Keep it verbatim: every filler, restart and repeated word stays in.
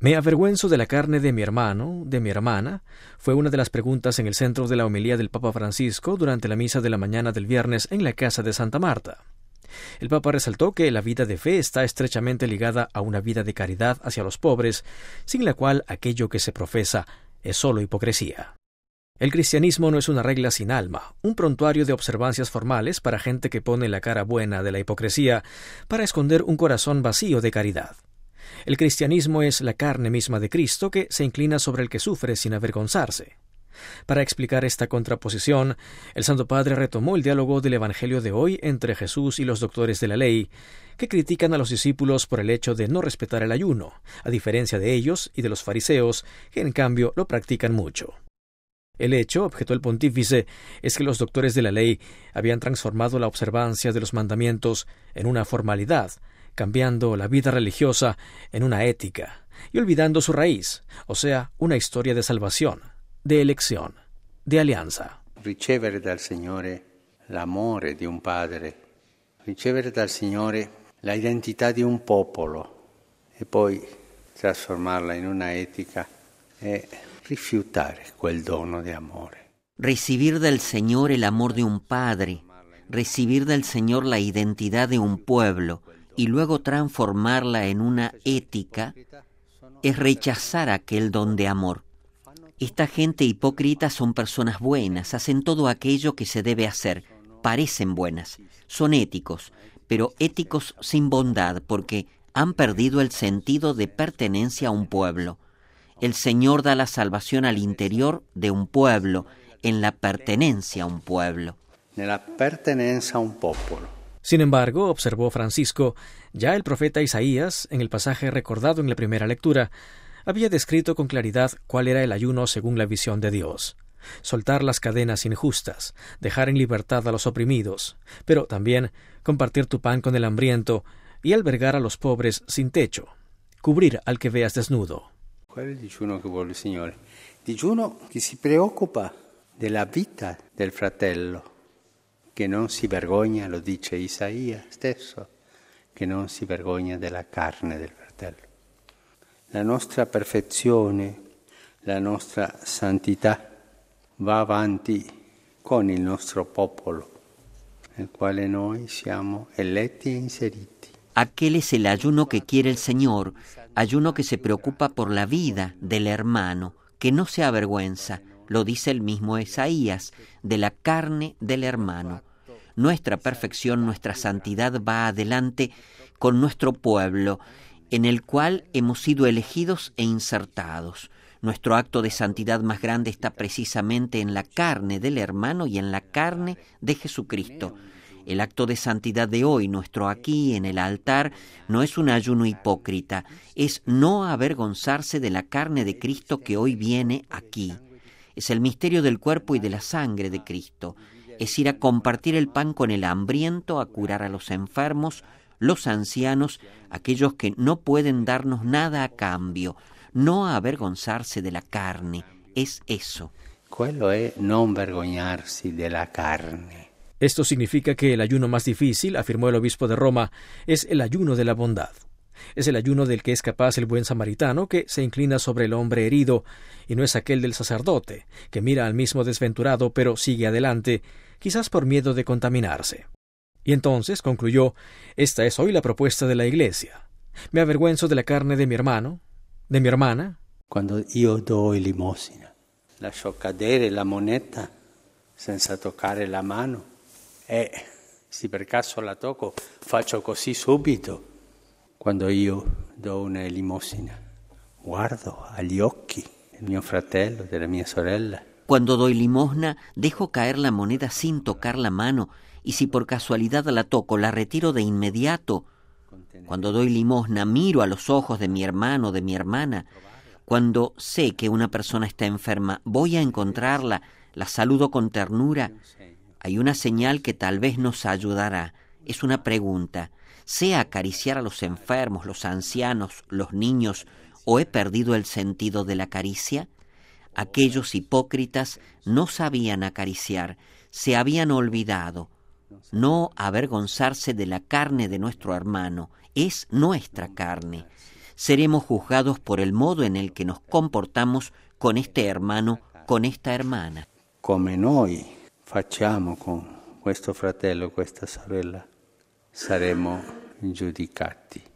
¿Me avergüenzo de la carne de mi hermano, de mi hermana? Fue una de las preguntas en el centro de la homilía del Papa Francisco durante la misa de la mañana del viernes en la casa de Santa Marta. El Papa resaltó que la vida de fe está estrechamente ligada a una vida de caridad hacia los pobres, sin la cual aquello que se profesa es solo hipocresía. El cristianismo no es una regla sin alma, un prontuario de observancias formales para gente que pone la cara buena de la hipocresía para esconder un corazón vacío de caridad. El cristianismo es la carne misma de Cristo que se inclina sobre el que sufre sin avergonzarse. Para explicar esta contraposición, el Santo Padre retomó el diálogo del Evangelio de hoy entre Jesús y los doctores de la ley, que critican a los discípulos por el hecho de no respetar el ayuno, a diferencia de ellos y de los fariseos, que en cambio lo practican mucho. El hecho, objetó el pontífice, es que los doctores de la ley habían transformado la observancia de los mandamientos en una formalidad, cambiando la vida religiosa en una ética, y olvidando su raíz, o sea, una historia de salvación, de elección, de alianza. Ricevere dal Signore l'amore di un padre, ricevere dal Signore la identità di un popolo e poi trasformarla in una etica e rifiutare quel dono di amore. Recibir del Señor el amor de un padre, recibir del Señor la identidad de un pueblo y luego transformarla en una ética es rechazar aquel don de amor. Esta gente hipócrita son personas buenas, hacen todo aquello que se debe hacer, parecen buenas, son éticos, pero éticos sin bondad porque han perdido el sentido de pertenencia a un pueblo. El Señor da la salvación al interior de un pueblo, en la pertenencia a un pueblo. Nella pertenenza a un popolo. Sin embargo, observó Francisco, ya el profeta Isaías, en el pasaje recordado en la primera lectura, había descrito con claridad cuál era el ayuno según la visión de Dios. Soltar las cadenas injustas, dejar en libertad a los oprimidos, pero también compartir tu pan con el hambriento y albergar a los pobres sin techo, cubrir al que veas desnudo. Qual è il digiuno che vuole il Signore? Digiuno che si preoccupa della vita del fratello, che non si vergogna, lo dice Isaia stesso, che non si vergogna della carne del fratello. La nostra perfezione, la nostra santità va avanti con il nostro popolo, nel quale noi siamo eletti e inseriti. Aquel es el ayuno que quiere el Señor, ayuno que se preocupa por la vida del hermano, que no se avergüenza, lo dice el mismo Isaías, de la carne del hermano. Nuestra perfección, nuestra santidad va adelante con nuestro pueblo, en el cual hemos sido elegidos e insertados. Nuestro acto de santidad más grande está precisamente en la carne del hermano y en la carne de Jesucristo. El acto de santidad de hoy, nuestro aquí en el altar, no es un ayuno hipócrita, es no avergonzarse de la carne de Cristo que hoy viene aquí. Es el misterio del cuerpo y de la sangre de Cristo. Es ir a compartir el pan con el hambriento, a curar a los enfermos, los ancianos, aquellos que no pueden darnos nada a cambio. No avergonzarse de la carne, es eso. Quello è non vergognarsi della carne. Esto significa que el ayuno más difícil, afirmó el obispo de Roma, es el ayuno de la bondad. Es el ayuno del que es capaz el buen samaritano que se inclina sobre el hombre herido, y no es aquel del sacerdote, que mira al mismo desventurado pero sigue adelante, quizás por miedo de contaminarse. Y entonces, concluyó, esta es hoy la propuesta de la Iglesia. Me avergüenzo de la carne de mi hermano, de mi hermana. Quando io do limosina, lascio cadere la moneta senza toccare la mano e se per caso la tocco faccio così subito. Quando io do una limosina, guardo agli occhi del mio fratello, della mia sorella. Cuando doy limosna, dejo caer la moneda sin tocar la mano, y si por casualidad la toco, la retiro de inmediato. Cuando doy limosna, miro a los ojos de mi hermano, de mi hermana. Cuando sé que una persona está enferma, voy a encontrarla, la saludo con ternura. Hay una señal que tal vez nos ayudará. Es una pregunta. ¿Sé acariciar a los enfermos, los ancianos, los niños, o he perdido el sentido de la caricia? Aquellos hipócritas no sabían acariciar, se habían olvidado. No avergonzarse de la carne de nuestro hermano, es nuestra carne. seremos juzgados por el modo en el que nos comportamos con este hermano, con esta hermana. Come noi facciamo con questo fratello, questa sorella, saremo giudicati.